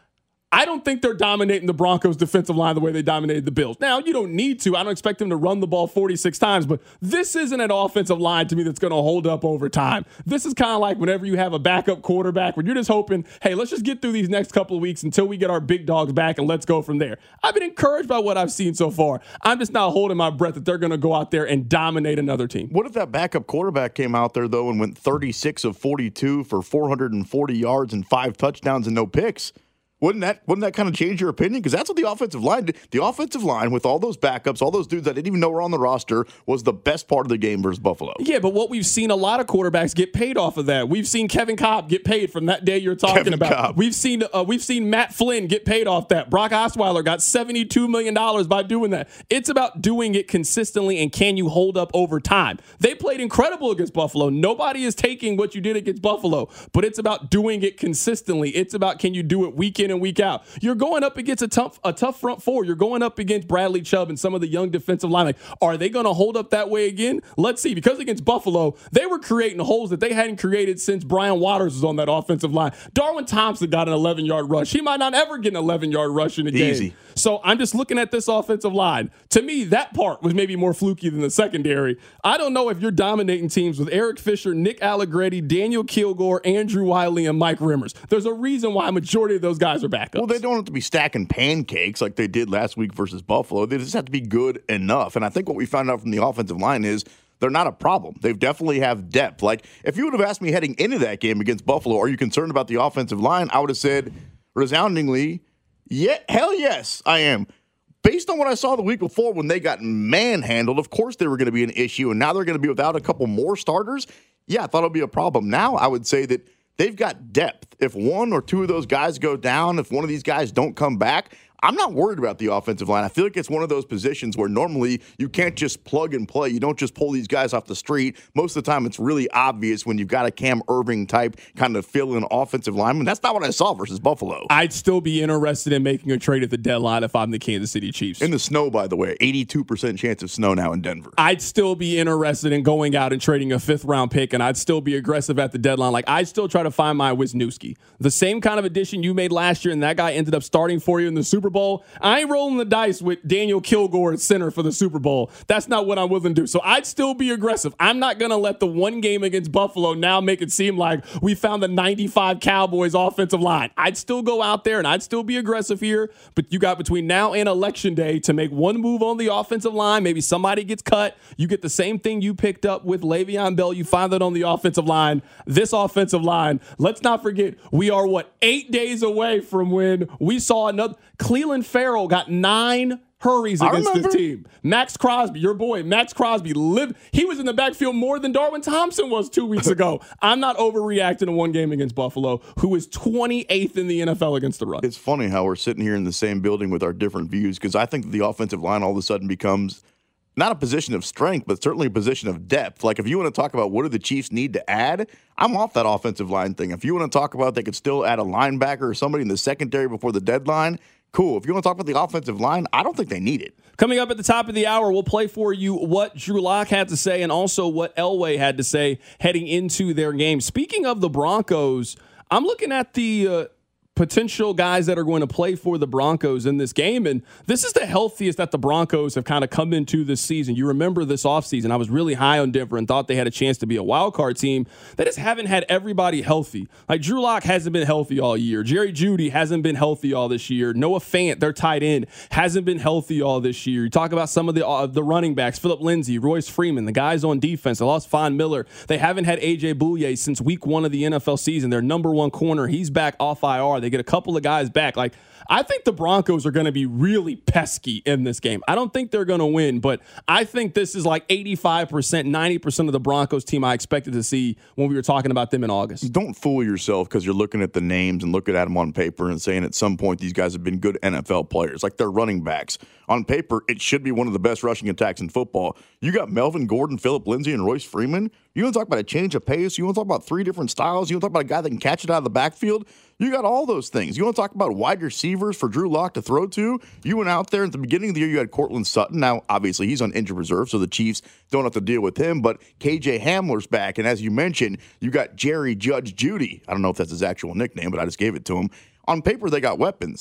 I don't think they're dominating the Broncos defensive line the way they dominated the Bills. Now, you don't need to. I don't expect them to run the ball forty-six times, but this isn't an offensive line to me that's going to hold up over time. This is kind of like whenever you have a backup quarterback where you're just hoping, hey, let's just get through these next couple of weeks until we get our big dogs back and let's go from there. I've been encouraged by what I've seen so far. I'm just not holding my breath that they're going to go out there and dominate another team. What if that backup quarterback came out there, though, and went thirty-six of forty-two for four hundred forty yards and five touchdowns and no picks? Wouldn't that wouldn't that kind of change your opinion? Because that's what the offensive line did. The offensive line, with all those backups, all those dudes I didn't even know were on the roster, was the best part of the game versus Buffalo. Yeah, but what we've seen a lot of quarterbacks get paid off of that. We've seen Kevin Kolb get paid from that day you're talking Kevin about. Kolb. We've seen uh, we've seen Matt Flynn get paid off that. Brock Osweiler got seventy-two million dollars by doing that. It's about doing it consistently, and can you hold up over time? They played incredible against Buffalo. Nobody is taking what you did against Buffalo, but it's about doing it consistently. It's about, can you do it week in and week out? You're going up against a tough a tough front four. You're going up against Bradley Chubb and some of the young defensive linemen. Are they going to hold up that way again? Let's see. Because against Buffalo, they were creating holes that they hadn't created since Brian Waters was on that offensive line. Darwin Thompson got an eleven-yard rush. He might not ever get an eleven-yard rush in a game. Easy. So I'm just looking at this offensive line. To me, that part was maybe more fluky than the secondary. I don't know if you're dominating teams with Eric Fisher, Nick Allegretti, Daniel Kilgore, Andrew Wiley, and Mike Rimmers. There's a reason why a majority of those guys are backups. Well, they don't have to be stacking pancakes like they did last week versus Buffalo. They just have to be good enough. And I think what we found out from the offensive line is they're not a problem. They definitely have depth. Like, if you would have asked me heading into that game against Buffalo, are you concerned about the offensive line? I would have said resoundingly, yeah, hell yes, I am. Based on what I saw the week before when they got manhandled, of course they were going to be an issue, and now they're going to be without a couple more starters. Yeah, I thought it would be a problem. Now I would say that they've got depth. If one or two of those guys go down, if one of these guys don't come back, I'm not worried about the offensive line. I feel like it's one of those positions where normally you can't just plug and play. You don't just pull these guys off the street. Most of the time it's really obvious when you've got a Cam Irving type kind of fill-in offensive lineman. That's not what I saw versus Buffalo. I'd still be interested in making a trade at the deadline if I'm the Kansas City Chiefs. In the snow, by the way, eighty-two percent chance of snow now in Denver. I'd still be interested in going out and trading a fifth-round pick, and I'd still be aggressive at the deadline. Like, I'd still try to find my Wisniewski. The same kind of addition you made last year, and that guy ended up starting for you in the Super Bowl. I ain't rolling the dice with Daniel Kilgore at center for the Super Bowl. That's not what I'm willing to do. So I'd still be aggressive. I'm not going to let the one game against Buffalo now make it seem like we found the ninety-five Cowboys offensive line. I'd still go out there and I'd still be aggressive here, but you got between now and Election Day to make one move on the offensive line. Maybe somebody gets cut. You get the same thing you picked up with Le'Veon Bell. You find that on the offensive line. This offensive line, let's not forget, we are, what, eight days away from when we saw another. Cleveland Farrell got nine hurries against this team. Max Crosby, your boy, Max Crosby, lived. He was in the backfield more than Darwin Thompson was two weeks ago. I'm not overreacting to one game against Buffalo, who is twenty-eighth in the N F L against the run. It's funny how we're sitting here in the same building with our different views, because I think the offensive line all of a sudden becomes not a position of strength, but certainly a position of depth. Like, if you want to talk about what do the Chiefs need to add, I'm off that offensive line thing. If you want to talk about they could still add a linebacker or somebody in the secondary before the deadline, cool. If you want to talk about the offensive line, I don't think they need it. Coming up at the top of the hour, we'll play for you what Drew Lock had to say and also what Elway had to say heading into their game. Speaking of the Broncos, I'm looking at the uh, potential guys that are going to play for the Broncos in this game, and this is the healthiest that the Broncos have kind of come into this season. You remember this offseason, I was really high on Denver and thought they had a chance to be a wild card team. They just haven't had everybody healthy. Like, Drew Lock hasn't been healthy all year. Jerry Jeudy hasn't been healthy all this year. Noah Fant, their tight end, hasn't been healthy all this year. You talk about some of the uh, the running backs, Phillip Lindsay, Royce Freeman, the guys on defense. They lost Von Miller. They haven't had A J Bouye since week one of the N F L season. Their number one corner, he's back off I R. They get a couple of guys back. Like, I think the Broncos are going to be really pesky in this game. I don't think they're going to win, but I think this is like eighty-five percent, ninety percent of the Broncos team I expected to see when we were talking about them in August. Don't fool yourself because you're looking at the names and looking at them on paper and saying at some point these guys have been good N F L players. Like, they're running backs. On paper, it should be one of the best rushing attacks in football. You got Melvin Gordon, Phillip Lindsay, and Royce Freeman. You want to talk about a change of pace? You want to talk about three different styles? You want to talk about a guy that can catch it out of the backfield? You got all those things. You want to talk about wide receivers for Drew Lock to throw to? You went out there at the beginning of the year, you had Cortland Sutton. Now, obviously, he's on injured reserve, so the Chiefs don't have to deal with him, but K J Hamler's back, and as you mentioned, you got Jerry Judge Jeudy. I don't know if that's his actual nickname, but I just gave it to him. On paper, they got weapons.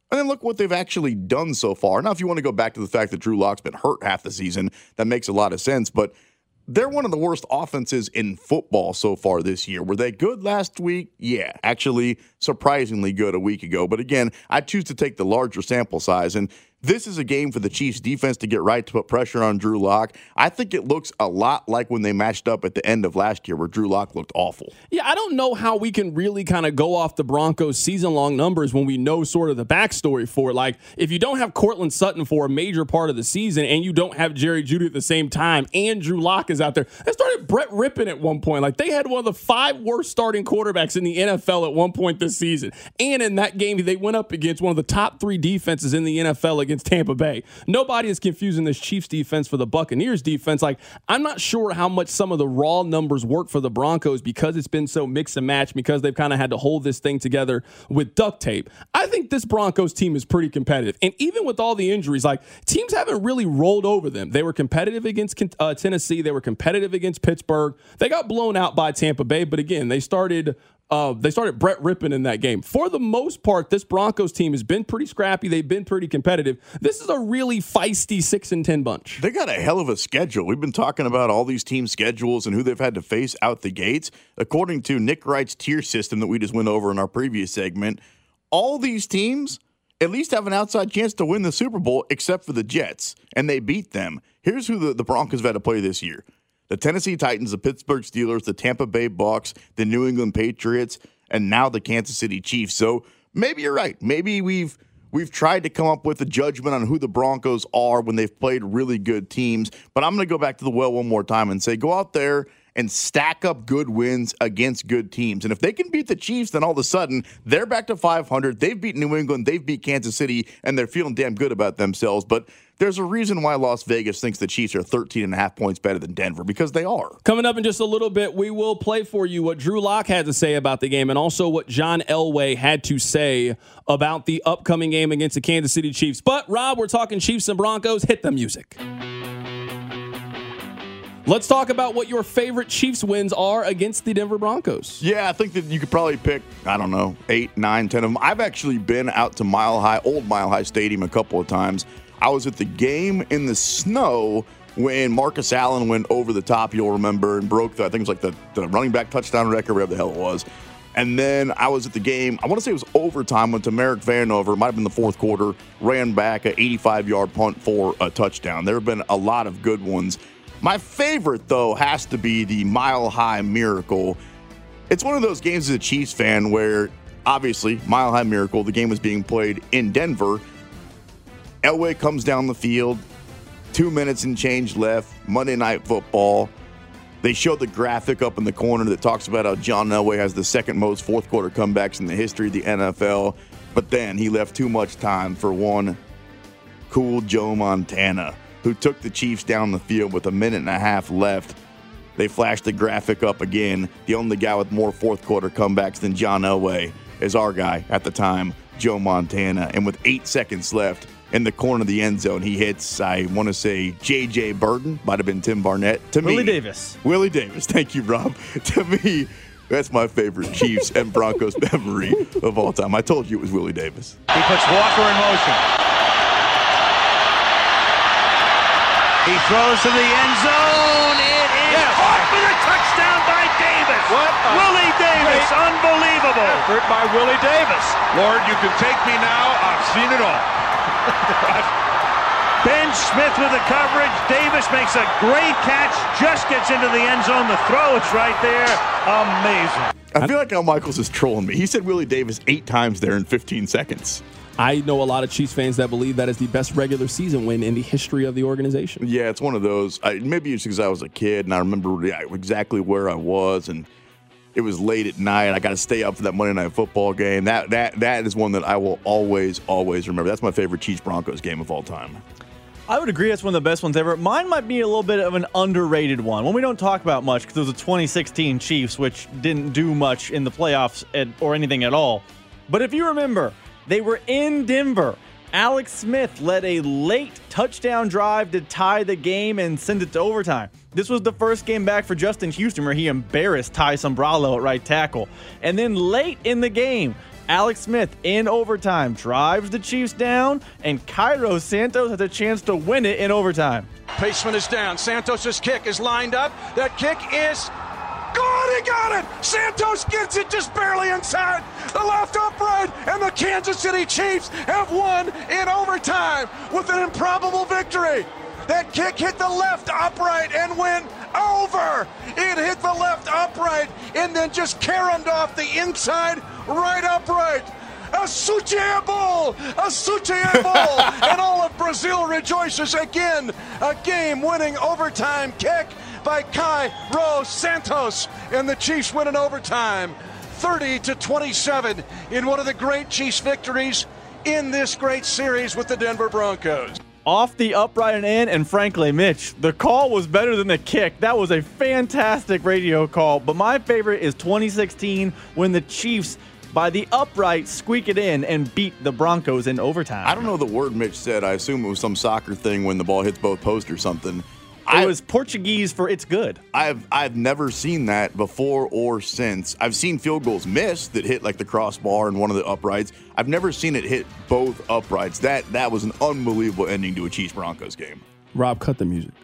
And then look what they've actually done so far. Now, if you want to go back to the fact that Drew Lock's been hurt half the season, that makes a lot of sense. But they're one of the worst offenses in football so far this year. Were they good last week? Yeah, actually surprisingly good a week ago. But again, I choose to take the larger sample size. And this is a game for the Chiefs defense to get right, to put pressure on Drew Lock. I think it looks a lot like when they matched up at the end of last year where Drew Lock looked awful. Yeah, I don't know how we can really kind of go off the Broncos' season-long numbers when we know sort of the backstory for it. Like, if you don't have Cortland Sutton for a major part of the season and you don't have Jerry Jeudy at the same time and Drew Lock is out there, they started Brett Rippon at one point. Like, they had one of the five worst starting quarterbacks in the N F L at one point this season. And in that game, they went up against one of the top three defenses in the N F L against Tampa Bay. Nobody is confusing this Chiefs defense for the Buccaneers defense. Like, I'm not sure how much some of the raw numbers work for the Broncos because it's been so mix and match, because they've kind of had to hold this thing together with duct tape. I think this Broncos team is pretty competitive. And even with all the injuries, like, teams haven't really rolled over them. They were competitive against uh, Tennessee. They were competitive against Pittsburgh. They got blown out by Tampa Bay, but again, they started Uh, they started Brett Rippon in that game. For the most part, this Broncos team has been pretty scrappy. They've been pretty competitive. This is a really feisty six and ten bunch. They got a hell of a schedule. We've been talking about all these team schedules and who they've had to face out the gates. According to Nick Wright's tier system that we just went over in our previous segment, all these teams at least have an outside chance to win the Super Bowl except for the Jets, and they beat them. Here's who the, the Broncos have had to play this year. The Tennessee Titans, the Pittsburgh Steelers, the Tampa Bay Bucks, the New England Patriots, and now the Kansas City Chiefs. So maybe you're right. Maybe we've we've tried to come up with a judgment on who the Broncos are when they've played really good teams. But I'm going to go back to the well one more time and say, go out there and stack up good wins against good teams. And if they can beat the Chiefs, then all of a sudden they're back to five hundred. They've beat New England. They've beat Kansas City, and they're feeling damn good about themselves. But there's a reason why Las Vegas thinks the Chiefs are thirteen and a half points better than Denver, because they are. Coming up in just a little bit, we will play for you what Drew Lock had to say about the game and also what John Elway had to say about the upcoming game against the Kansas City Chiefs. But, Rob, we're talking Chiefs and Broncos. Hit the music. Let's talk about what your favorite Chiefs wins are against the Denver Broncos. Yeah, I think that you could probably pick, I don't know, eight, nine, ten of them. I've actually been out to Mile High, old Mile High Stadium a couple of times. I was at the game in the snow when Marcus Allen went over the top, you'll remember, and broke, the, I think it was like the, the running back touchdown record, whatever the hell it was. And then I was at the game, I want to say it was overtime, when Tamarick Vanover, it might have been the fourth quarter, ran back an eighty-five-yard punt for a touchdown. There have been a lot of good ones. My favorite, though, has to be the Mile High Miracle. It's one of those games as a Chiefs fan where, obviously, Mile High Miracle, the game was being played in Denver. Elway comes down the field, two minutes and change left, Monday Night Football. They show the graphic up in the corner that talks about how John Elway has the second most fourth quarter comebacks in the history of the N F L. But then he left too much time for one cool Joe Montana, who took the Chiefs down the field with a minute and a half left. They flashed the graphic up again. The only guy with more fourth quarter comebacks than John Elway is our guy at the time, Joe Montana. And with eight seconds left in the corner of the end zone, he hits, I want to say, J J Burton. Might have been Tim Barnett. To Willie me, Davis. Willie Davis. Thank you, Rob. To me, that's my favorite Chiefs and Broncos memory of all time. I told you it was Willie Davis. He puts Walker in motion. He throws to the end zone. It is yes. caught for the touchdown by Davis. What Willie Davis, unbelievable. Effort by Willie Davis. Lord, you can take me now. I've seen it all. Ben Smith with the coverage. Davis makes a great catch. Just gets into the end zone. The throw is right there. Amazing. I feel like Al Michaels is trolling me. He said Willie Davis eight times there in fifteen seconds. I know a lot of Chiefs fans that believe that is the best regular season win in the history of the organization. Yeah, it's one of those. I, maybe it's because I was a kid and I remember exactly where I was, and it was late at night. I got to stay up for that Monday Night Football game. That that that is one that I will always, always remember. That's my favorite Chiefs Broncos game of all time. I would agree that's one of the best ones ever. Mine might be a little bit of an underrated one, one we don't talk about much because it was the twenty sixteen Chiefs, which didn't do much in the playoffs at, or anything at all. But if you remember, they were in Denver. Alex Smith led a late touchdown drive to tie the game and send it to overtime. This was the first game back for Justin Houston where he embarrassed Ty Sombralo at right tackle. And then late in the game, Alex Smith in overtime drives the Chiefs down, and Cairo Santos has a chance to win it in overtime. Paceman is down. Santos' kick is lined up. That kick is good. He got it. Santos gets it just barely inside the left upright, and the Kansas City Chiefs have won in overtime with an improbable victory. That kick hit the left upright and went over. It hit the left upright and then just caromed off the inside right upright. A Suchiable! A Suchiable! And all of Brazil rejoices again. A game-winning overtime kick by Cairo Santos. And the Chiefs win in overtime, thirty to twenty-seven, in one of the great Chiefs victories in this great series with the Denver Broncos. Off the upright and in, and frankly, Mitch, the call was better than the kick. That was a fantastic radio call. But my favorite is twenty sixteen when the Chiefs, by the upright, squeak it in and beat the Broncos in overtime. I don't know the word Mitch said. I assume it was some soccer thing when the ball hits both posts or something. It I, was Portuguese for it's good. I've I've never seen that before or since. I've seen field goals missed that hit like the crossbar and one of the uprights. I've never seen it hit both uprights. That that was an unbelievable ending to a Chiefs Broncos game. Rob, cut the music.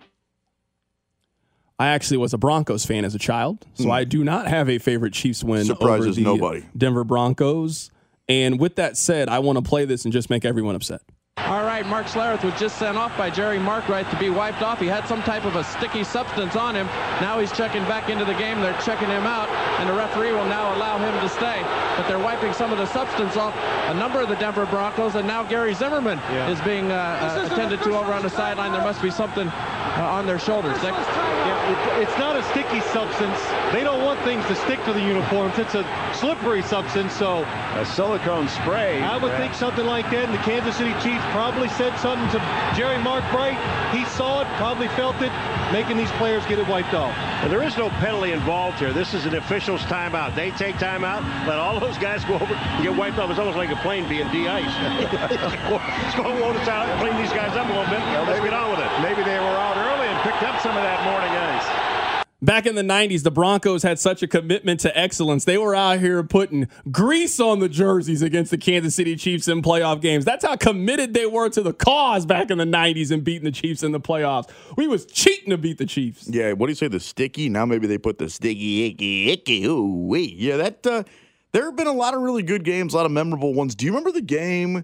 I actually was a Broncos fan as a child, so mm. I do not have a favorite Chiefs win Surprises over the nobody. Denver Broncos. And with that said, I want to play this and just make everyone upset. All right, Mark Schlereth was just sent off by Jerry Markwright to be wiped off. He had some type of a sticky substance on him. Now he's checking back into the game. They're checking him out, and the referee will now allow him to stay. But they're wiping some of the substance off a number of the Denver Broncos, and now Gary Zimmerman yeah. is being uh, uh, attended to over on the sideline. There must be something uh, on their shoulders. They, yeah, it, it's not a sticky substance. They don't want things to stick to the uniforms. It's a slippery substance, so a silicone spray. I would yeah. think something like that, and the Kansas City Chiefs probably said something to Jerry Markwright. He saw it, probably felt it, making these players get it wiped off. Well, there is no penalty involved here. This is an official's timeout. They take timeout, let all those guys go over and get wiped off. It's almost like a plane being de-iced. Let's go load us out and clean these guys up a little bit. Well, let's maybe, get on with it. Maybe they were out early and picked up some of that morning ice. Back in the nineties, the Broncos had such a commitment to excellence. They were out here putting grease on the jerseys against the Kansas City Chiefs in playoff games. That's how committed they were to the cause back in the nineties and beating the Chiefs in the playoffs. We was cheating to beat the Chiefs. Yeah, what do you say, the sticky? Now maybe they put the sticky, icky, icky, ooh, wee. Yeah, that, uh, there have been a lot of really good games, a lot of memorable ones. Do you remember the game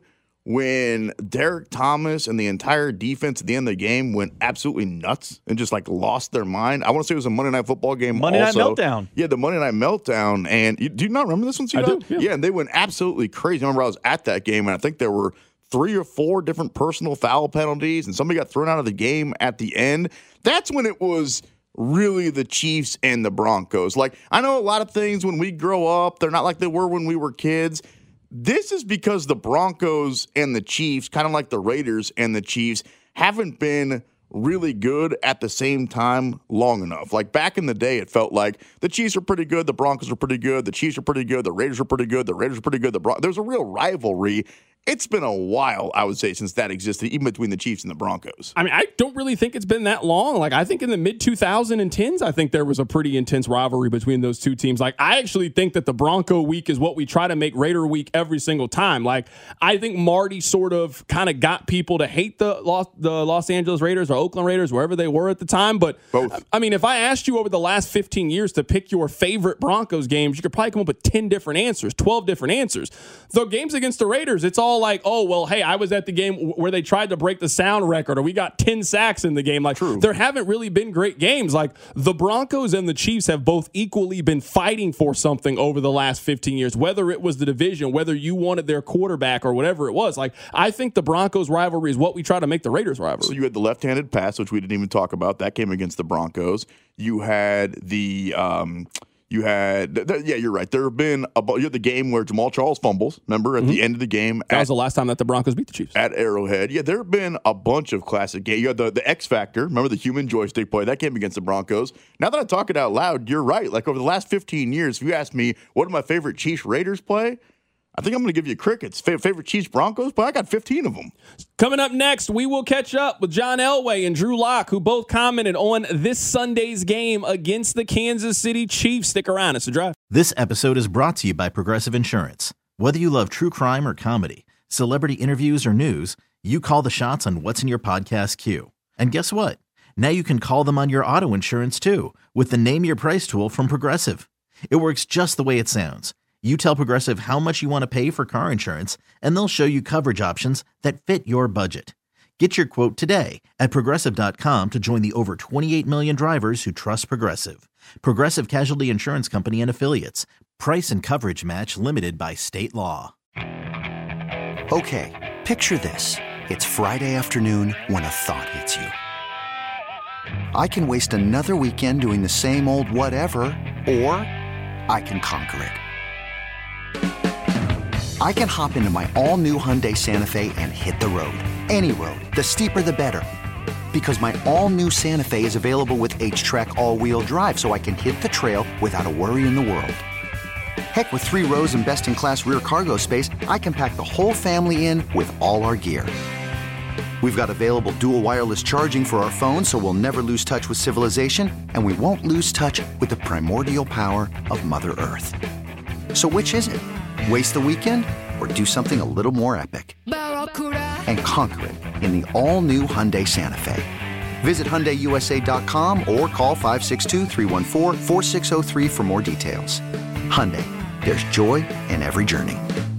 when Derek Thomas and the entire defense at the end of the game went absolutely nuts and just like lost their mind? I want to say it was a Monday Night Football game. Monday also. Night Meltdown. Yeah, the Monday Night Meltdown. And you, do you not remember this one, C-Dub? I do, yeah. yeah, and they went absolutely crazy. I remember I was at that game, and I think there were three or four different personal foul penalties, and somebody got thrown out of the game at the end. That's when it was really the Chiefs and the Broncos. Like, I know a lot of things when we grow up, they're not like they were when we were kids. This is because the Broncos and the Chiefs, kind of like the Raiders and the Chiefs, haven't been really good at the same time long enough. Like back in the day, it felt like the Chiefs are pretty good, the Broncos are pretty good, the Chiefs are pretty good, the Raiders are pretty good, the Raiders are pretty good. The Bron- There's a real rivalry. It's been a while, I would say, since that existed, even between the Chiefs and the Broncos. I mean, I don't really think it's been that long. Like, I think in the mid twenty tens, I think there was a pretty intense rivalry between those two teams. Like, I actually think that the Bronco week is what we try to make Raider week every single time. Like, I think Marty sort of kind of got people to hate the Los, the Los Angeles Raiders or Oakland Raiders, wherever they were at the time. But, both. I mean, if I asked you over the last fifteen years to pick your favorite Broncos games, you could probably come up with ten different answers, twelve different answers. The games against the Raiders, it's all like, oh, well, hey, I was at the game where they tried to break the sound record, or we got ten sacks in the game. Like, True. There haven't really been great games. Like, the Broncos and the Chiefs have both equally been fighting for something over the last fifteen years, whether it was the division, whether you wanted their quarterback or whatever it was. Like, I think the Broncos rivalry is what we try to make the Raiders rivalry. So you had the left-handed pass, which we didn't even talk about. That came against the Broncos. You had the... Um, You had, yeah, you're right. There have been, a, you had the game where Jamal Charles fumbles, remember, at mm-hmm. the end of the game. That at, was the last time that the Broncos beat the Chiefs. At Arrowhead. Yeah, there have been a bunch of classic games. You had the, the X Factor, remember the human joystick play? That came against the Broncos. Now that I talk it out loud, you're right. Like, over the last fifteen years, if you ask me, what did my favorite Chiefs Raiders play? I think I'm going to give you crickets. F- favorite Chiefs Broncos, but I got fifteen of them. Coming up next, we will catch up with John Elway and Drew Lock, who both commented on this Sunday's game against the Kansas City Chiefs. Stick around. It's The Drive. This episode is brought to you by Progressive Insurance. Whether you love true crime or comedy, celebrity interviews or news, you call the shots on what's in your podcast queue. And guess what? Now you can call them on your auto insurance too with the Name Your Price tool from Progressive. It works just the way it sounds. You tell Progressive how much you want to pay for car insurance, and they'll show you coverage options that fit your budget. Get your quote today at Progressive dot com to join the over twenty-eight million drivers who trust Progressive. Progressive Casualty Insurance Company and Affiliates. Price and coverage match limited by state law. Okay, picture this. It's Friday afternoon when a thought hits you. I can waste another weekend doing the same old whatever, or I can conquer it. I can hop into my all-new Hyundai Santa Fe and hit the road. Any road. The steeper, the better. Because my all-new Santa Fe is available with H-Track all-wheel drive, so I can hit the trail without a worry in the world. Heck, with three rows and best-in-class rear cargo space, I can pack the whole family in with all our gear. We've got available dual wireless charging for our phones, so we'll never lose touch with civilization, and we won't lose touch with the primordial power of Mother Earth. So which is it? Waste the weekend or do something a little more epic? And conquer it in the all-new Hyundai Santa Fe. Visit Hyundai U S A dot com or call five six two, three one four, four six zero three for more details. Hyundai, there's joy in every journey.